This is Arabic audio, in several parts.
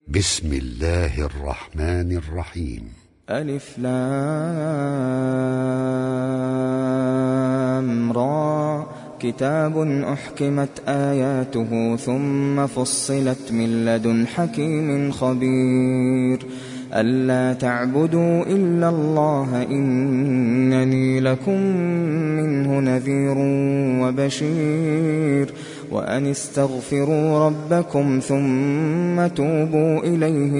بسم الله الرحمن الرحيم. ألف لام را كتاب أحكمت آياته ثم فصلت من لدن حكيم خبير ألا تعبدوا إلا الله إنني لكم منه نذير وبشير وأن استغفروا ربكم ثم توبوا إليه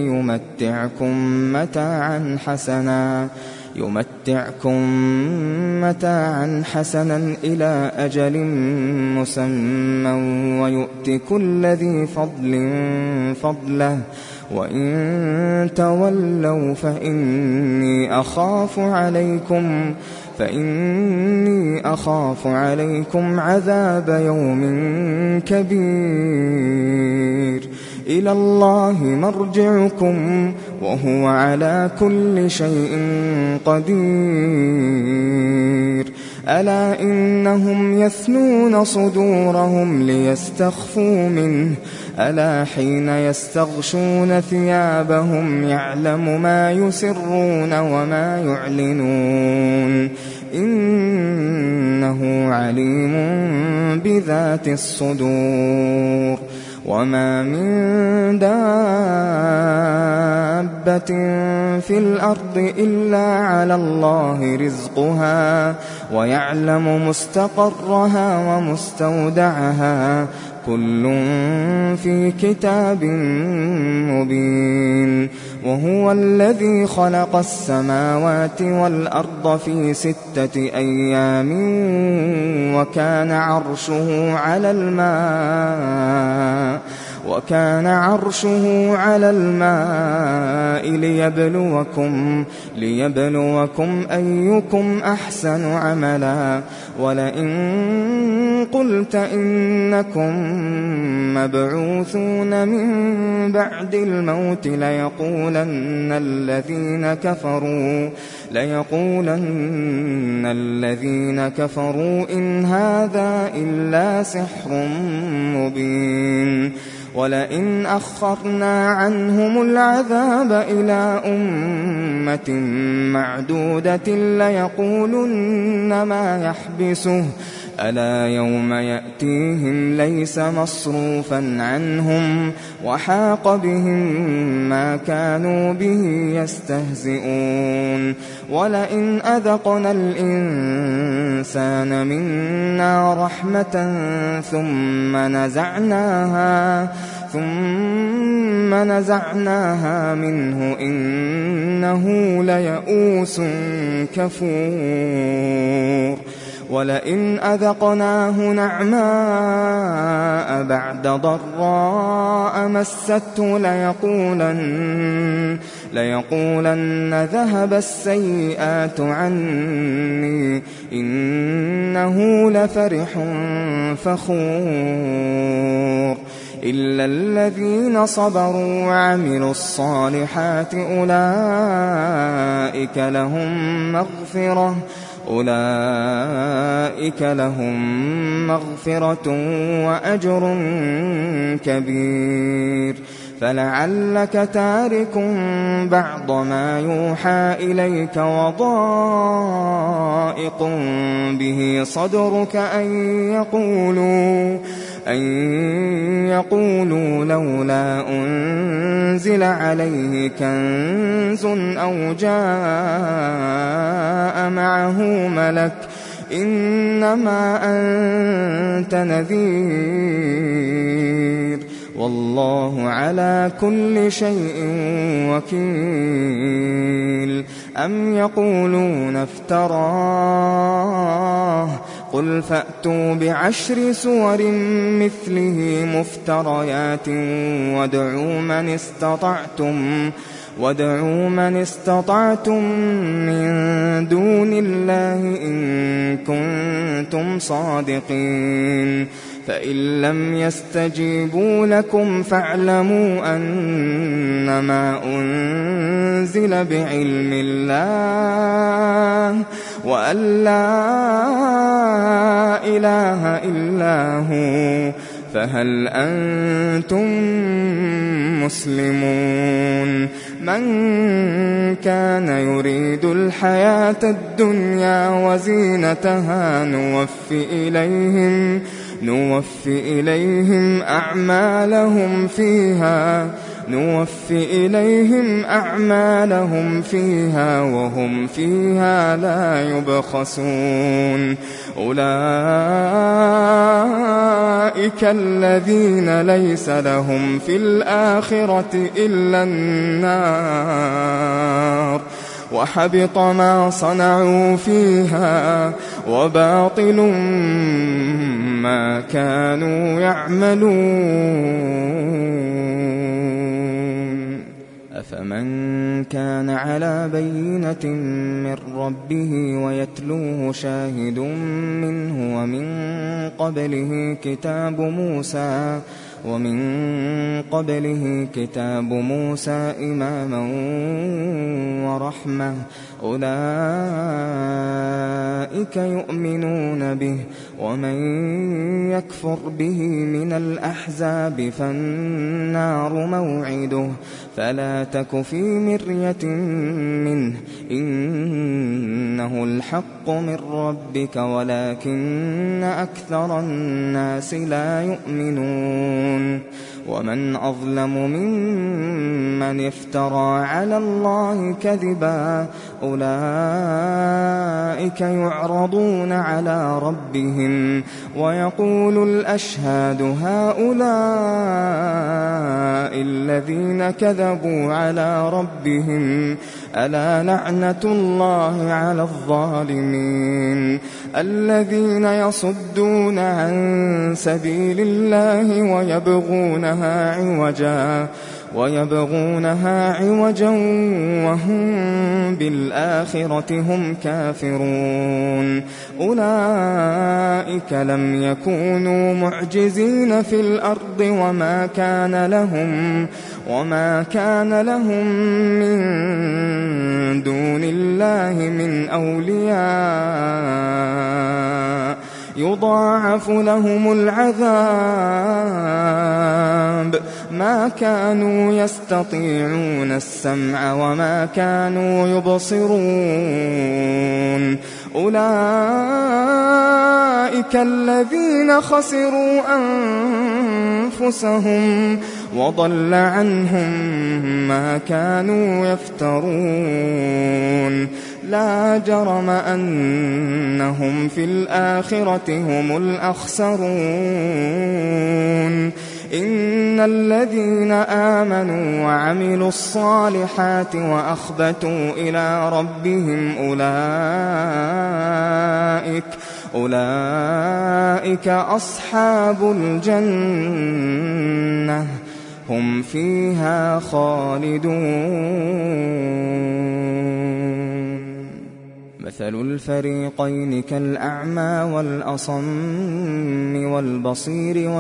يمتعكم متاعا حسنا إلى أجل مسمى ويؤت كل ذي فضل فضله وإن تولوا فإني أخاف عليكم عذاب يوم كبير إلى الله مرجعكم وهو على كل شيء قدير ألا إنهم يثنون صدورهم ليستخفوا منه ألا حين يستغشون ثيابهم يعلم ما يسرون وما يعلنون إنه عليم بذات الصدور وما من دابة في الأرض إلا على الله رزقها ويعلم مستقرها ومستودعها كل في كتاب مبين وهو الذي خلق السماوات والأرض في 6 أيام وكان عرشه على الماء ليبلوكم أيكم أحسن عملا ولئن قلت إنكم مبعوثون من بعد الموت ليقولن الذين كفروا إن هذا إلا سحر مبين ولئن أخرنا عنهم العذاب إلى أمة معدودة ليقولن ما يحبسه ألا يوم يأتيهم ليس مصروفا عنهم وحاق بهم ما كانوا به يستهزئون ولئن أذقنا الإنسان منا رحمة ثم نزعناها منه إنه ليئوس كفور ولئن أذقناه نعماء بعد ضراء مسته ليقولن ذهب السيئات عني إنه لفرح فخور إلا الذين صبروا وعملوا الصالحات أولئك لهم مغفرة وأجر كبير فلعلك تارك بعض ما يوحى إليك وضائق به صدرك أن يقولوا لولا أنزل عليه كنز أو جاء معه ملك إنما أنت نذير والله على كل شيء وكيل أم يقولون افتراه قل فأتوا ب10 سور مثله مفتريات وادعوا من استطعتم من دون الله إن كنتم صادقين فإن لم يستجيبوا لكم فاعلموا أنما أنزل بعلم الله وأن لا إله إلا هو فهل أنتم مسلمون؟ من كان يريد الحياة الدنيا وزينتها نوفي إليهم أعمالهم فيها وهم فيها لا يبخسون. أولئك الذين ليس لهم في الآخرة إلا النار وحبط ما صنعوا فيها وباطل ما كانوا يعملون. أفمن كان على بينة من ربه ويتلوه شاهد منه ومن قبله كتاب موسى إماما ورحمة أولئك يؤمنون به ومن يكفر به من الأحزاب فالنار موعده فلا تك في مرية منه إنه الحق من ربك ولكن أكثر الناس لا يؤمنون. ومن أظلم ممن افترى على الله كذبا أولئك يعرضون على ربهم ويقول الأشهاد هؤلاء الذين كذبوا على ربهم ألا لعنة الله على الظالمين الذين يصدون عن سبيل الله ويبغونها عوجا وهم بالآخرة هم كافرون. أولئك لم يكونوا معجزين في الأرض وما كان لهم من دون الله من أولياء يضاعف لهم العذاب ما كانوا يستطيعون السمع وما كانوا يبصرون. أولئك الذين خسروا أنفسهم وضل عنهم ما كانوا يفترون. لا جرم أنهم في الآخرة هم الأخسرون. إن الذين آمنوا وعملوا الصالحات وأخبتوا إلى ربهم أولئك أصحاب الجنة هم فيها خالدون. مثل الفريقين كالأعمى والأصم والبصير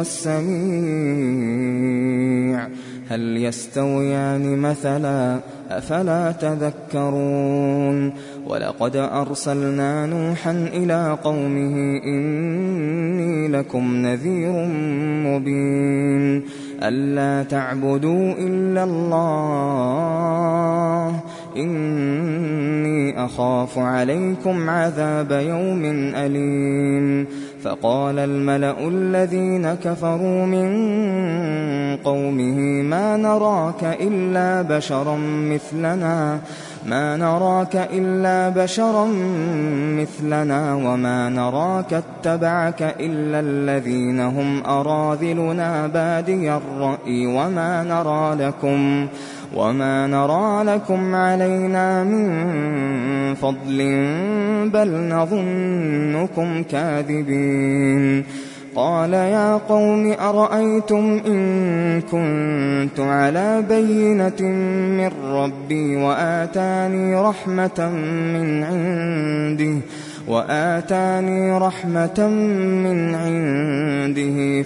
والسميع هل يستويان مثلا أفلا تذكرون. ولقد أرسلنا نوحا إلى قومه إني لكم نذير مبين ألا تعبدوا إلا الله إني أخاف عليكم عذاب يوم أليم. فقال الملأ الذين كفروا من قومه ما نراك إلا بشرا مثلنا وما نراك اتبعك إلا الذين هم أراذلنا بادي الرأي وما نرى لكم علينا من فضل بل نظنكم كاذبين. قال يا قوم أرأيتم إن كنت على بينة من ربي وآتاني رحمة من عنده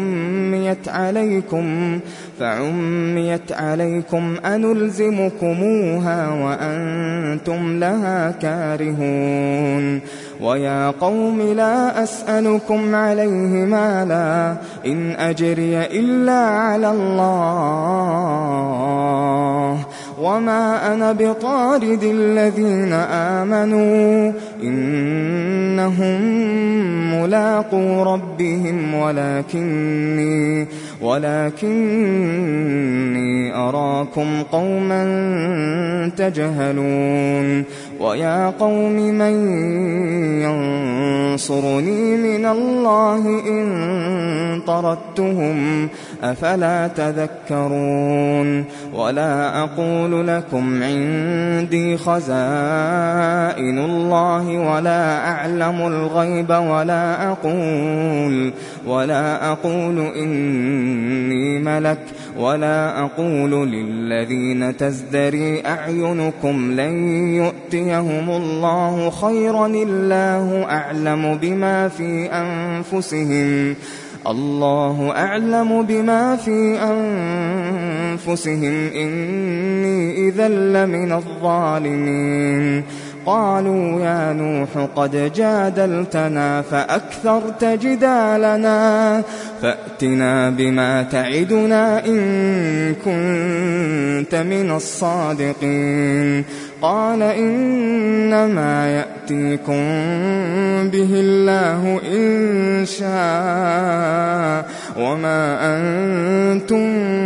فعميت عليكم أنلزمكموها وأنتم لها كارهون. ويا قوم لا أسألكم عليه مالا إن أجري إلا على الله وما أنا بطارد الذين آمنوا إنهم ملاقو ربهم ولكني أراكم قوما تجهلون ويا قوم من ينصرني من الله إن طردتهم أفلا تذكرون ولا أقول لكم عندي خزائن الله ولا أعلم الغيب ولا أقول إني ملك ولا أقول للذين تزدري أعينكم لن يؤتيهم الله خيرا الله أعلم بما في أنفسهم إني إذا لمن الظالمين قالوا يا نوح قد جادلتنا فأكثرت جدالنا فأتنا بما تعدنا إن كنت من الصادقين قال إنما يأتيكم به الله إن شاء وما أنتم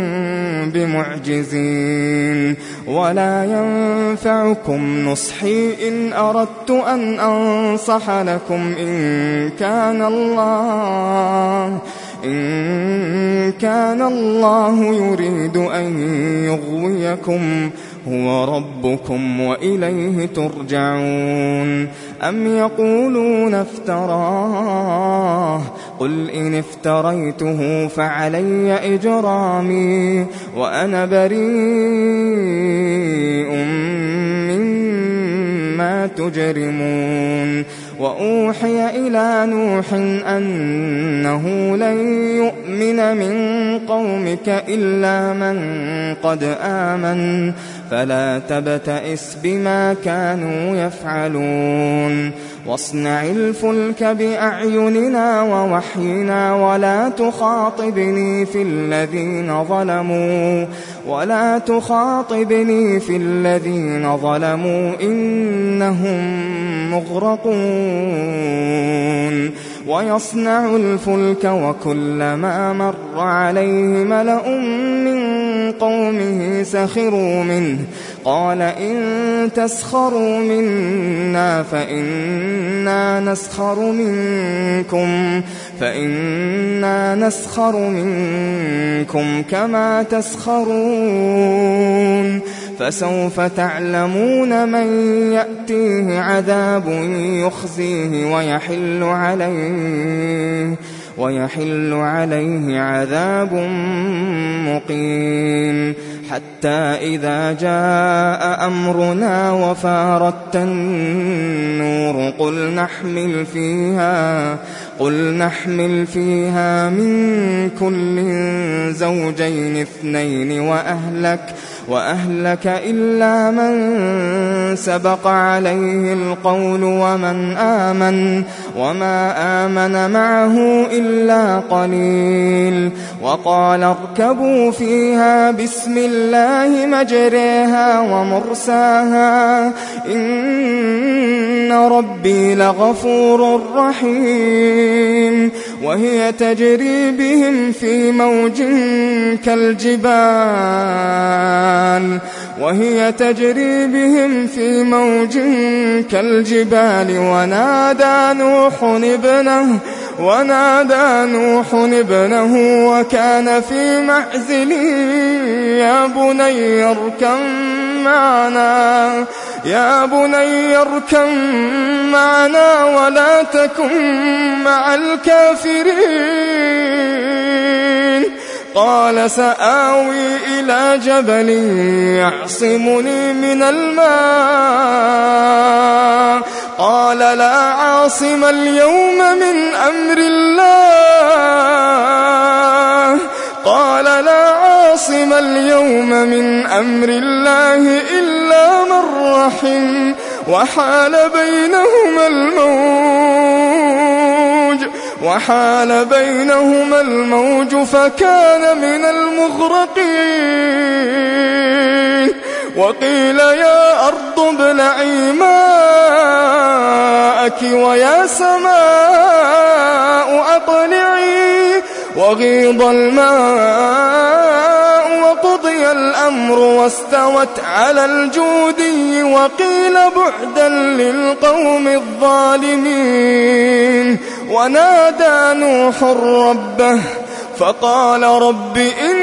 بمعجزين ولا ينفعكم نصحي إن أردت أن أنصح لكم إن كان الله يريد أن يغويكم هو ربكم وإليه ترجعون أم يقولون افتراه قل إن افتريته فعلي إجرامي وأنا بريء مما تجرمون وأوحي إلى نوح أنه لن يؤمن من قومك إلا من قد آمن فلا تبتئس بما كانوا يفعلون واصنع الفلك بأعيننا ووحينا ولا تخاطبني في الذين ظلموا إنهم مغرقون ويصنع الفلك وكلما مر عليه ملأ من قومه سخروا منه قال إن تسخروا منا فإنا نسخر منكم كما تسخرون فسوف تعلمون من يأتيه عذاب يخزيه ويحل عليه عذاب مقيم حتى إذا جاء أمرنا وفارت النور قل نحمل فيها من كل زوجين اثنين وأهلك إلا من سبق عليه القول وما آمن معه إلا قليل وقال اركبوا فيها بسم الله مجريها ومرساها إن ربي لغفور رحيم وهي تجري بهم في موج كالجبال ونادى نوح ابنه وكان في معزل يا بني اركب معنا ولا تكن مع الكافرين قال سآوي إلى جبل يعصمني من الماء قال لا عاصم اليوم من أمر الله إلا من رحم وحال بينهما الموج فكان من المغرقين وقيل يا أرض ابلعي ماءك ويا سماء أقلعي وغيض الماء وقضي الأمر واستوت على الجودي وقيل بعدا للقوم الظالمين ونادى نوح ربه فقال رب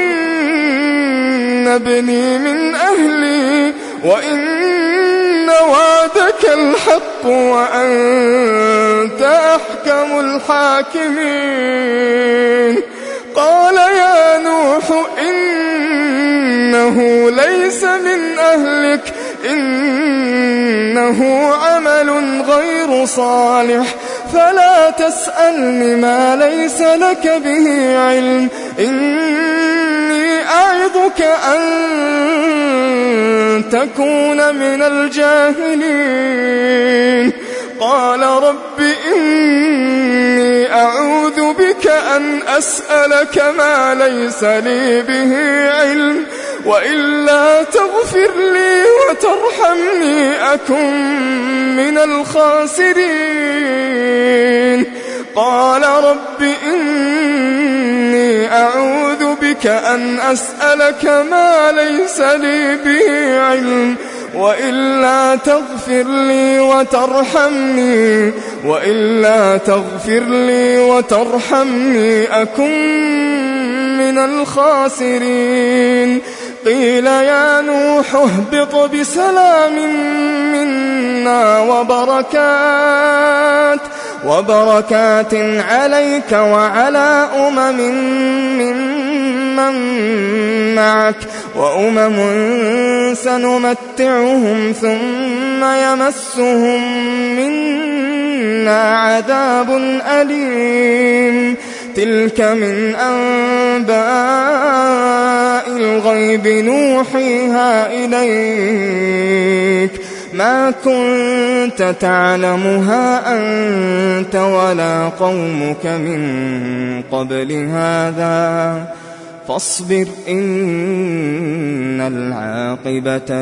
إن ابني من أهلي وإن وعدك الحق وأنت أحكم الحاكمين قال يا نوح إنه ليس من أهلك إنه عمل غير صالح فلا تسألني ما ليس لك به علم إني أعظك أن تكون من الجاهلين قال رب إني أعوذ بك أن أسألك ما ليس لي به علم وإلا تغفر لي وترحمني أكن من الخاسرين قال رب إني أعوذ بك أن أسألك ما ليس لي به علم وإلا تغفر لي وترحمني أكن من الخاسرين قيل يا نوح اهبط بسلام منا وبركات عليك وعلى ممن معك وأمم سنمتعهم ثم يمسهم منا عذاب أليم تلك من أنباء الغيب نوحيها إليك ما كنت تعلمها أنت ولا قومك من قبل هذا فاصبر إن العاقبة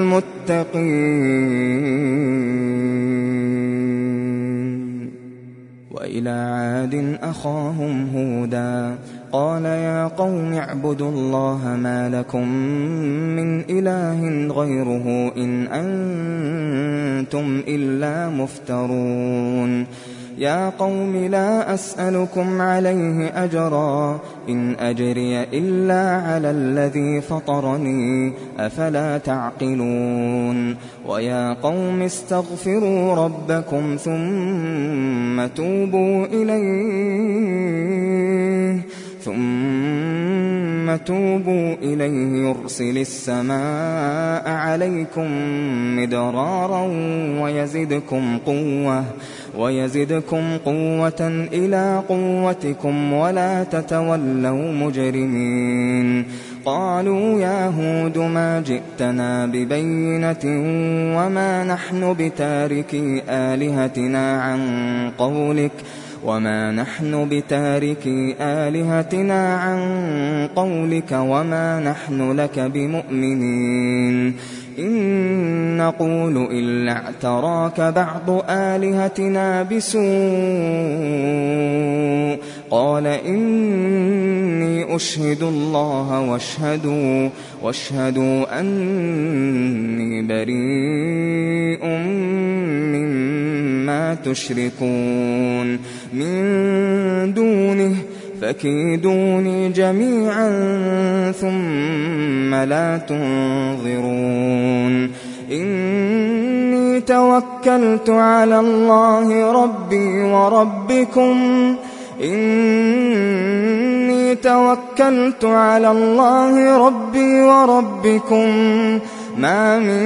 للمتقين وإلى عاد أخاهم هودا قال يا قوم اعبدوا الله ما لكم من إله غيره إن أنتم إلا مفترون يا قوم لا أسألكم عليه أجرا إن أجري إلا على الذي فطرني أفلا تعقلون ويا قوم استغفروا ربكم ثم توبوا إليه يرسل السماء عليكم مدرارا ويزدكم قوة إلى قوتكم ولا تتولوا مجرمين قالوا يا هود ما جئتنا ببينة وما نحن بتاركي آلهتنا عن قولك وما نحن لك بمؤمنين إن نقول إلا اعتراك بعض آلهتنا بسوء قال إني أشهد الله واشهدوا أني بريء مما تشركون من دونه فكيدوني جميعا ثم لا تنظرون إني توكلت على الله ربي وربكم ما من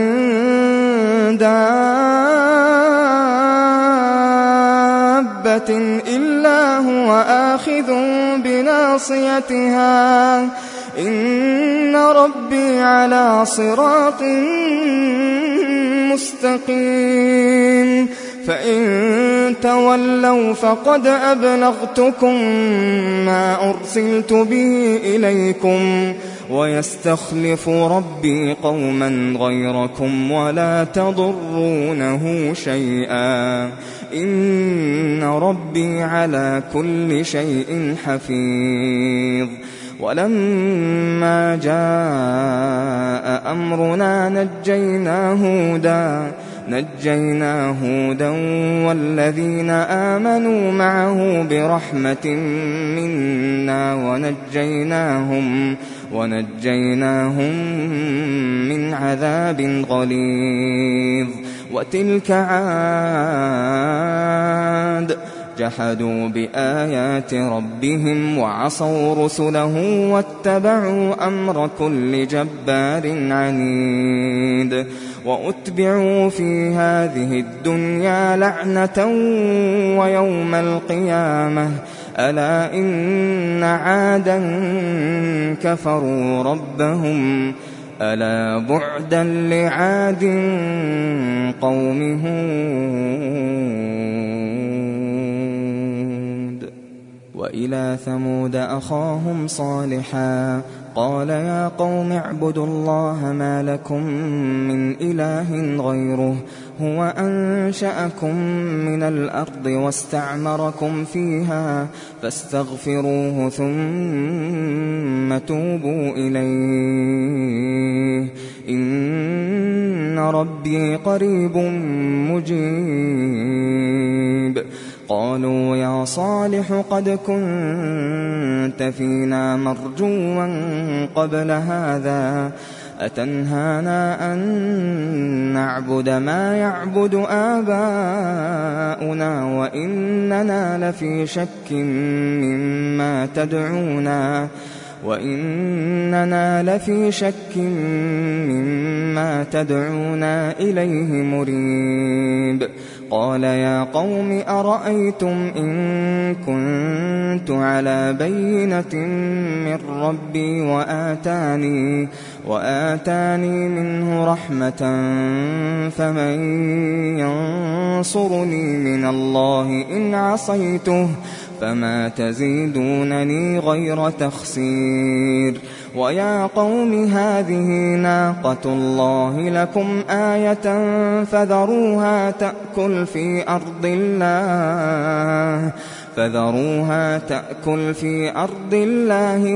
دابة إلا هو آخذ بناصيتها إن ربي على صراط مستقيم فإن تولوا فقد أبلغتكم ما أرسلت به إليكم ويستخلف ربي قوما غيركم ولا تضرونه شيئا إن ربي على كل شيء حفيظ. ولما جاء أمرنا نجينا هودا والذين آمنوا معه برحمة منا ونجيناهم من عذاب غليظ. وتلك عاد جحدوا بآيات ربهم وعصوا رسله واتبعوا أمر كل جبار عنيد. وأتبعوا في هذه الدنيا لعنة ويوم القيامة ألا إن عادا كفروا ربهم ألا بعدا لعاد قوم هود. وإلى ثمود أخاهم صالحا قال يا قوم اعبدوا الله ما لكم من إله غيره هو أنشأكم من الأرض واستعمركم فيها فاستغفروه ثم توبوا إليه إن ربي قريب مجيب. قالوا يا صالح قد كنت فينا مرجوا قبل هذا أتنهانا أن نعبد ما يعبد آباؤنا وإننا لفي شك مما تدعونا إليه مريب. قال يا قوم أرأيتم إن كنت على بينة من ربي وآتاني منه رحمة فمن ينصرني من الله إن عصيته فما تزيدونني غير تخسير. ويا قوم هذه ناقة الله لكم آية فذروها تأكل في أرض الله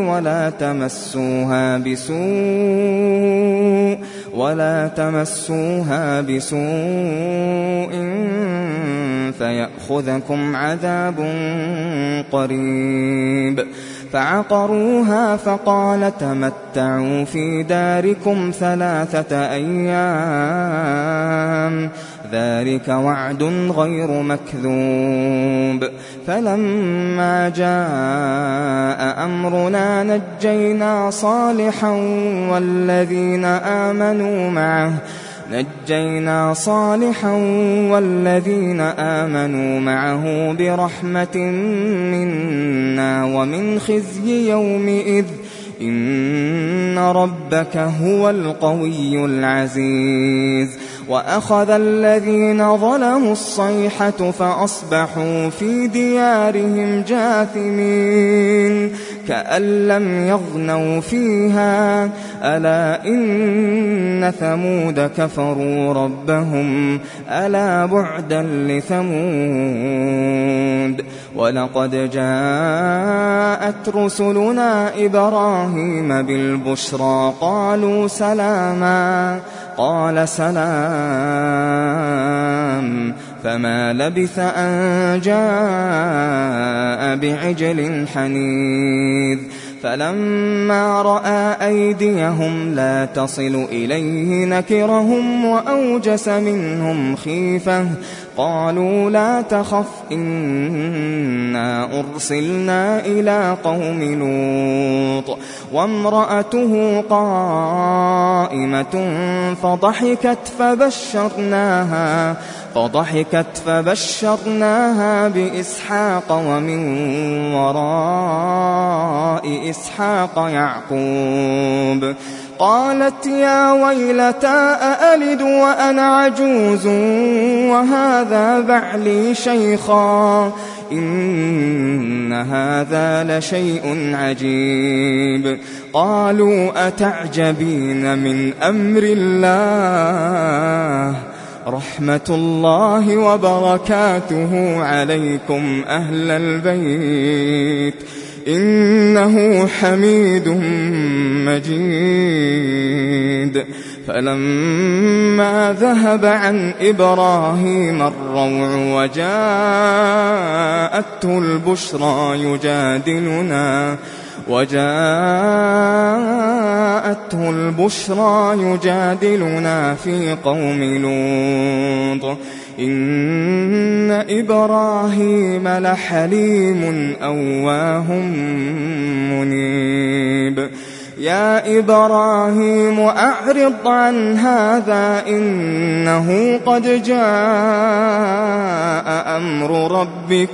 ولا تمسوها بسوء فيأخذكم عذاب قريب. فعقروها فقال تمتعوا في داركم 3 أيام ذلك وعد غير مكذوب. فلما جاء أمرنا نجينا صالحا والذين آمنوا معه برحمة منا ومن خزي يومئذ إن ربك هو القوي العزيز. وأخذ الذين ظلموا الصيحة فأصبحوا في ديارهم جاثمين كأن لم يغنوا فيها ألا إن ثمود كفروا ربهم ألا بعدا لثمود. ولقد جاءت رسلنا إبراهيم بالبشرى قالوا سلاما قال سلام فما لبث أن جاء بعجل حنيذ. فلما رأى أيديهم لا تصل إليه نكرهم وأوجس منهم خيفة قالوا لا تخف إنا أرسلنا إلى قوم لوط وامرأته قائمة فضحكت فبشرناها بإسحاق ومن وراء إسحاق يعقوب قالت يا ويلتى أألد وأنا عجوز وهذا بعلي شيخا إن هذا لشيء عجيب قالوا أتعجبين من أمر الله رحمة الله وبركاته عليكم أهل البيت إنه حميد مجيد فلما ذهب عن إبراهيم الروع وجاءته البشرى يجادلنا في قوم لوط إن إبراهيم لحليم أواه منيب يا إبراهيم أعرض عن هذا إنه قد جاء أمر ربك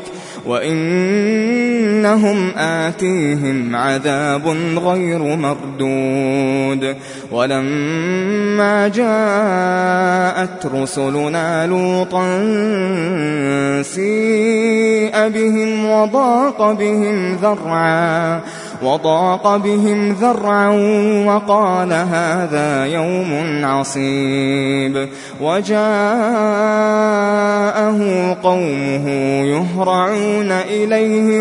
وإنهم آتيهم عذاب غير مردود ولما جاءت رسلنا لوطا سيء بهم وضاق بهم ذرعا وقال هذا يوم عصيب وجاءه قومه يهرعون إليه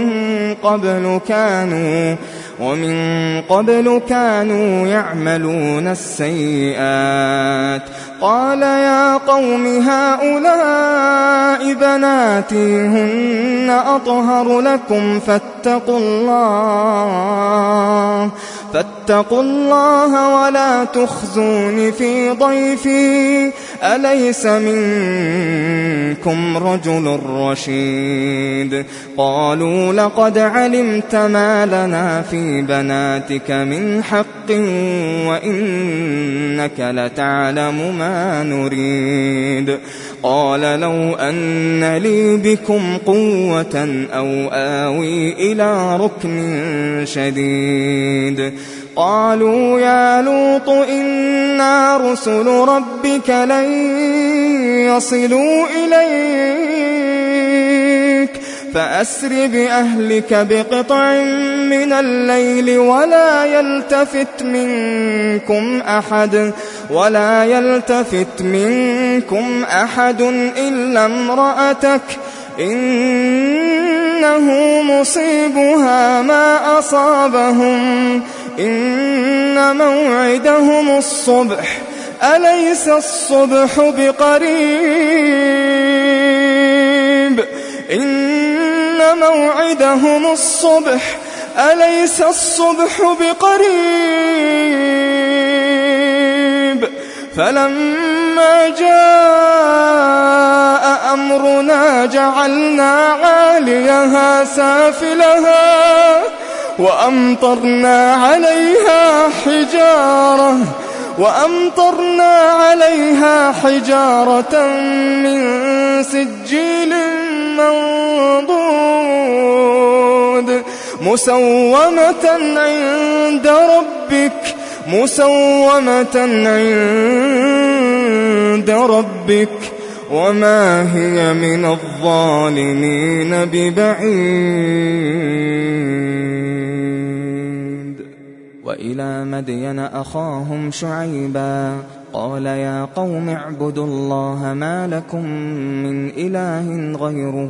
ومن قبل كانوا يعملون السيئات قال يا قوم هؤلاء بناتي هن أطهر لكم فاتقوا الله ولا تخزون في ضيفي أليس منكم رجل رشيد قالوا لقد علمت ما لنا في بناتك من حق وإنك لتعلم ما نريد قال لو أن لي بكم قوة أو آوي إلى ركن شديد قالوا يا لوط إنا رسل ربك لن يصلوا إليك فأسر بأهلك بقطع من الليل ولا يلتفت منكم أحد إلا امرأتك إنه مصيبها ما أصابهم إن موعدهم الصبح أليس الصبح بقريب إن موعدهم الصبح أليس الصبح بقريب فلما جاء أمرنا جعلنا عاليها سافلها وأمطرنا عليها حجارة من سجيل منضود مسومة عند ربك وما هي من الظالمين ببعيد وإلى مدين أخاهم شعيبا قال يا قوم اعبدوا الله ما لكم من إله غيره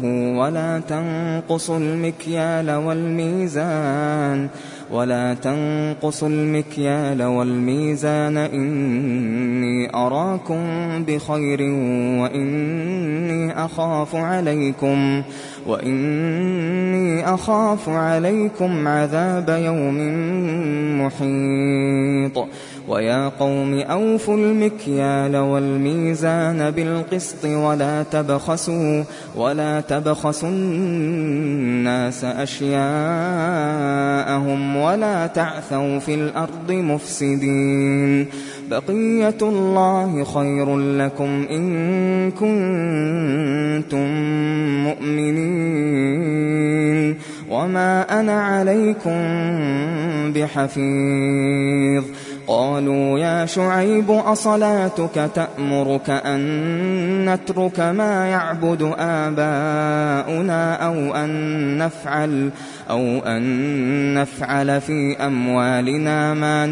ولا تنقصوا المكيال والميزان إني أراكم بخير وإني أخاف عليكم عذاب يوم محيط ويا قوم أوفوا المكيال والميزان بالقسط ولا تبخسوا الناس أشياءهم ولا تعثوا في الأرض مفسدين. بقية الله خير لكم إن كنتم مؤمنين وما أنا عليكم بحفيظ. قالوا يا شعيب أصلاتك تأمرك أن نترك ما يعبد آباؤنا أو أن نفعل في أموالنا ما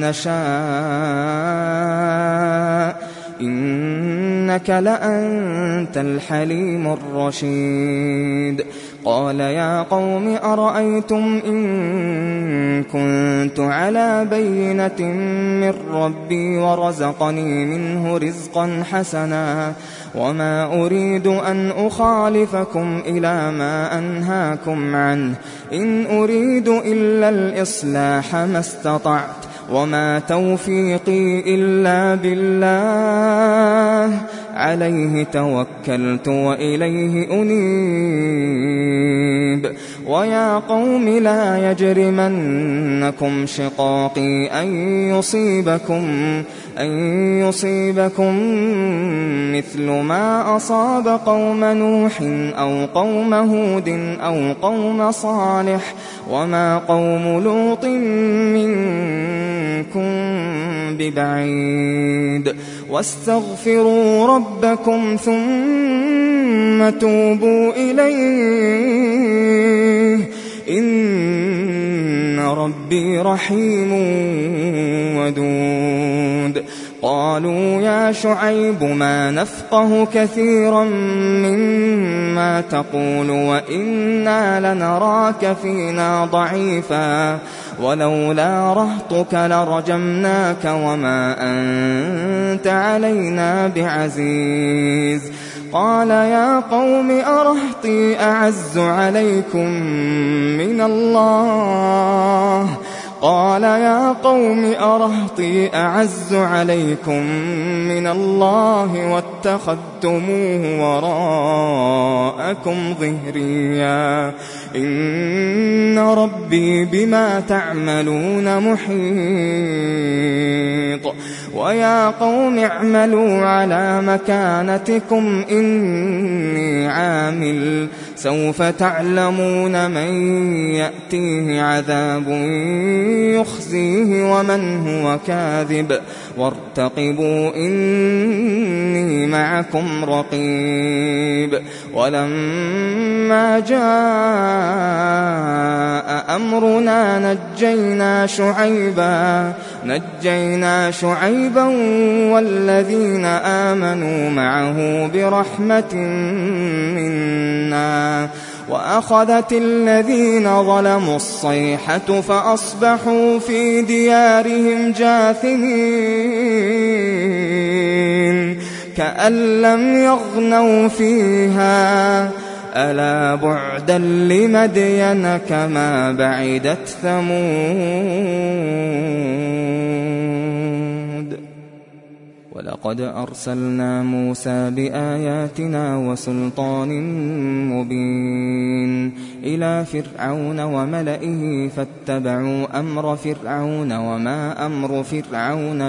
نشاء إنك لأنت الحليم الرشيد. قال يا قوم أرأيتم إن كنت على بينة من ربي ورزقني منه رزقا حسنا وما أريد أن أخالفكم إلى ما أنهاكم عنه إن أريد إلا الإصلاح ما استطعت وما توفيقي إلا بالله عليه توكلت وإليه أنيب. ويا قوم لا يجرمنكم شقاقي أن يصيبكم مثل ما أصاب قوم نوح أو قوم هود أو قوم صالح وما قوم لوط منكم ببعيد. واستغفروا ربكم ثم توبوا إليه إن ربي رحيم ودود. قالوا يا شعيب ما نفقه كثيرا مما تقول وإنا لنراك فينا ضعيفا ولولا رهطك لرجمناك وما أنت علينا بعزيز. قال يا قوم أرهطي أعز عليكم من الله واتخذتموه وراءكم ظهريا إن ربي بما تعملون محيط. ويا قوم اعملوا على مكانتكم إني عامل سوف تعلمون من يأتيه عذاب يخزيه ومن هو كاذب وارتقبوا إني معكم رقيب. ولما جاء أمرنا نجينا شعيبا والذين آمنوا معه برحمة منا وأخذت الذين ظلموا الصيحة فأصبحوا في ديارهم جاثمين كأن لم يغنوا فيها ألا بعدا لمدين كما بعدت ثمود. ولقد أرسلنا موسى بآياتنا وسلطان مبين إلى فرعون وملئه فاتبعوا أمر فرعون وما أمر فرعون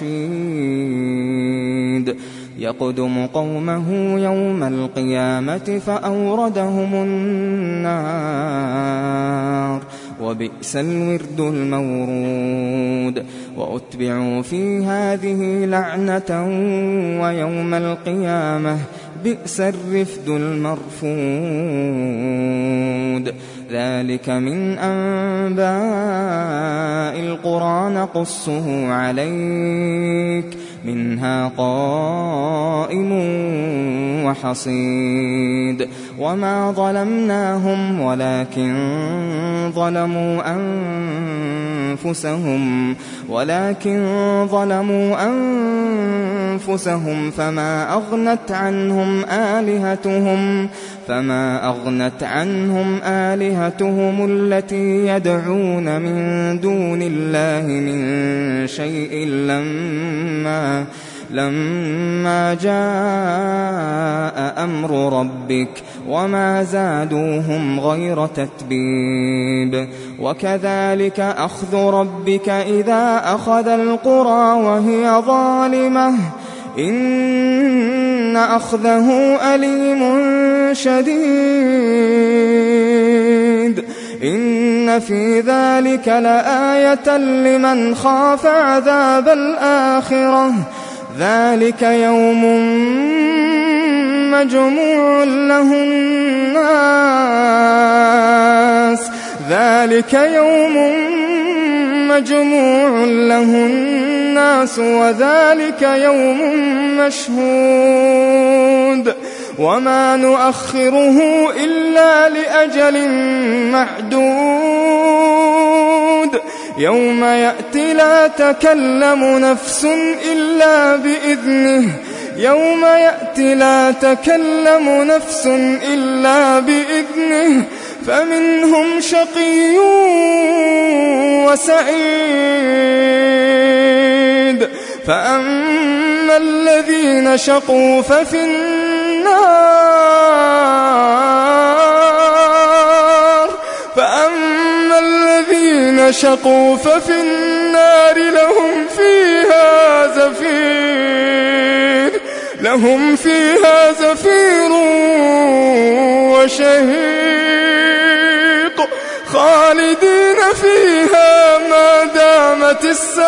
برشيد. يقدم قومه يوم القيامة فأوردهم النار وبئس الورد المورود. وأتبعوا في هذه لعنة ويوم القيامة بئس الرفد المرفود. ذلك من أنباء القرى نقصه عليك منها قائم وحصيد. وما ظلمناهم ولكن ظلموا أنفسهم فما أغنت عنهم آلهتهم التي يدعون من دون الله من شيء لما جاء أمر ربك وما زادوهم غير تتبيب وكذلك أخذ ربك إذا أخذ القرى وهي ظالمة إن أخذه أليم شديد إن في ذلك لآية لمن خاف عذاب الآخرة ذلك يوم مجموع له الناس وذلك يوم مشهود وما نؤخره إلا لأجل معدود يوم يأتي لا تكلم نفس إلا بإذنه فمنهم شقي وسعيد فأما الذين شقوا ففي النار لهم فيها زفير وشهيق خالدين فيها ما دامت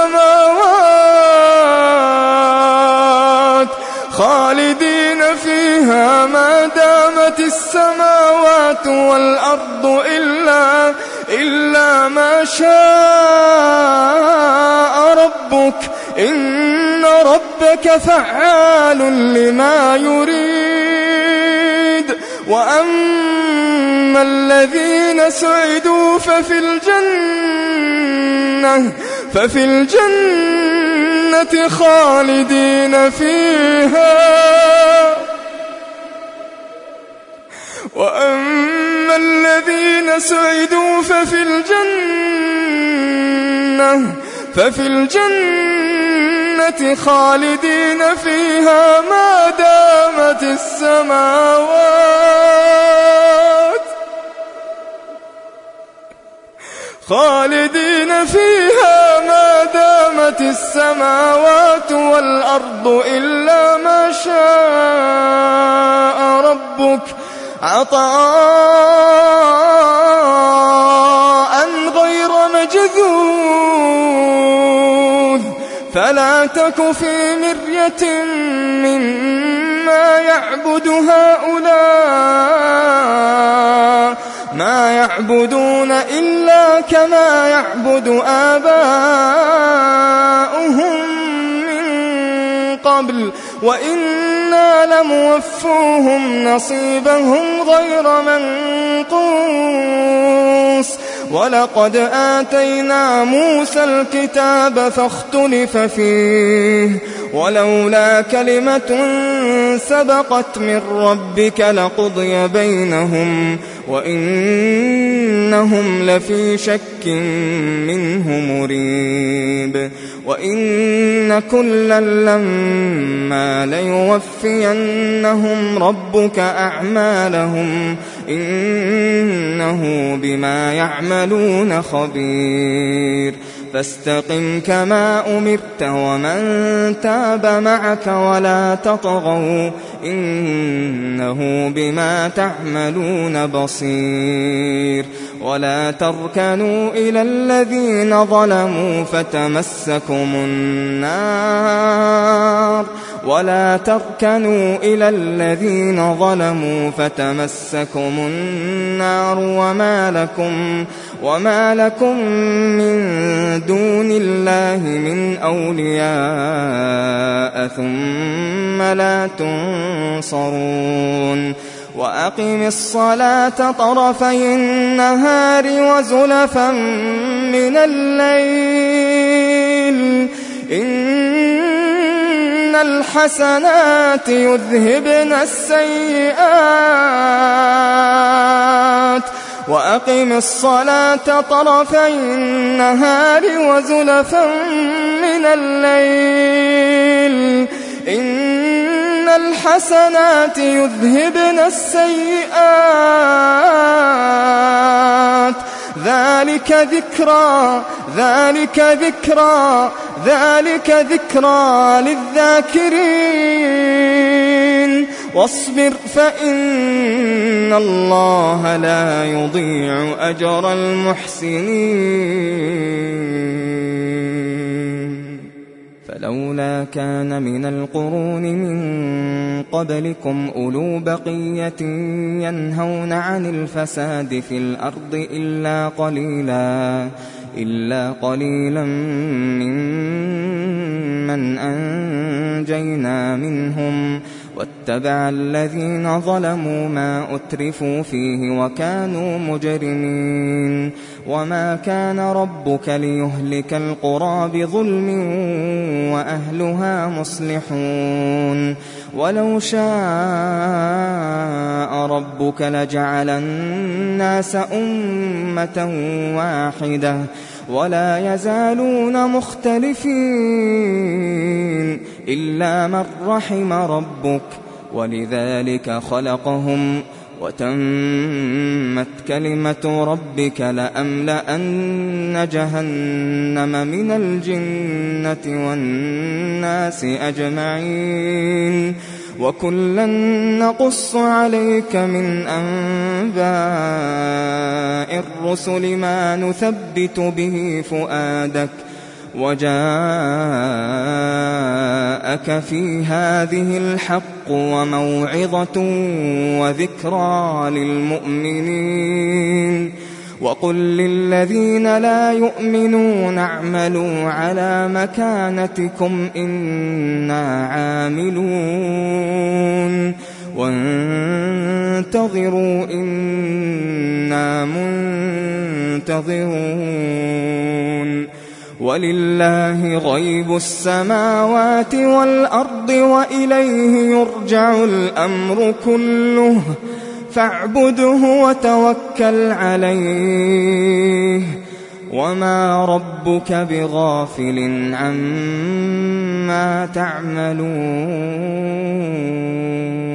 السماوات والأرض إلا ما شاء ربك إن ربك فعال لما يريد وأما الذين سعدوا ففي الجنة خالدين فيها وأما الذين سعدوا ففي الجنة خالدين فيها ما دامت السماوات والأرض إلا ما شاء ربك عطاء غير مجذوذ فلا تك في مرية مما يعبد هؤلاء ما يعبدون إلا كما يعبد آباؤهم من قبل وإنا لموفوهم نصيبهم غير منقوص ولقد آتينا موسى الكتاب فاختلف فيه ولولا كلمة سبقت من ربك لقضي بينهم وإنهم لفي شك منه مريب وإن كلا لما ليوفينهم ربك أعمالهم إنه بما يعملون خبير فاستقم كما أمرت ومن تاب معك ولا تطغوا إنه بما تعملون بصير ولا تركنوا إلى الذين ظلموا فتمسكم النار وما لكم من دون الله من أولياء ثم لا تنصرون وأقم الصلاة طرفي النهار وزلفا من الليل إن الحسنات يذهبن السيئات وأقم الصلاة طرفي النهار وزلفا من الليل إن الحسنات يذهبن السيئات ذلك ذكرى للذاكرين واصبر فإن الله لا يضيع أجر المحسنين فلولا كان من القرون من قبلكم أولو بقية ينهون عن الفساد في الأرض إلا قليلا ممن أنجينا منهم واتبع الذين ظلموا ما أترفوا فيه وكانوا مجرمين وما كان ربك ليهلك القرى بظلم وأهلها مصلحون ولو شاء ربك لجعل الناس أمة واحدة ولا يزالون مختلفين إلا من رحم ربك ولذلك خلقهم وتمت كلمة ربك لأملأن جهنم من الجنة والناس أجمعين وكلا نقص عليك من أنباء الرسل ما نثبت به فؤادك وجاءك في هذه الحق وموعظة وذكرى للمؤمنين وقل للذين لا يؤمنون اعملوا على مكانتكم إنا عاملون وانتظروا إنا منتظرون ولله غيب السماوات والأرض وإليه يرجع الأمر كله فاعبده وتوكل عليه وما ربك بغافل عما تعملون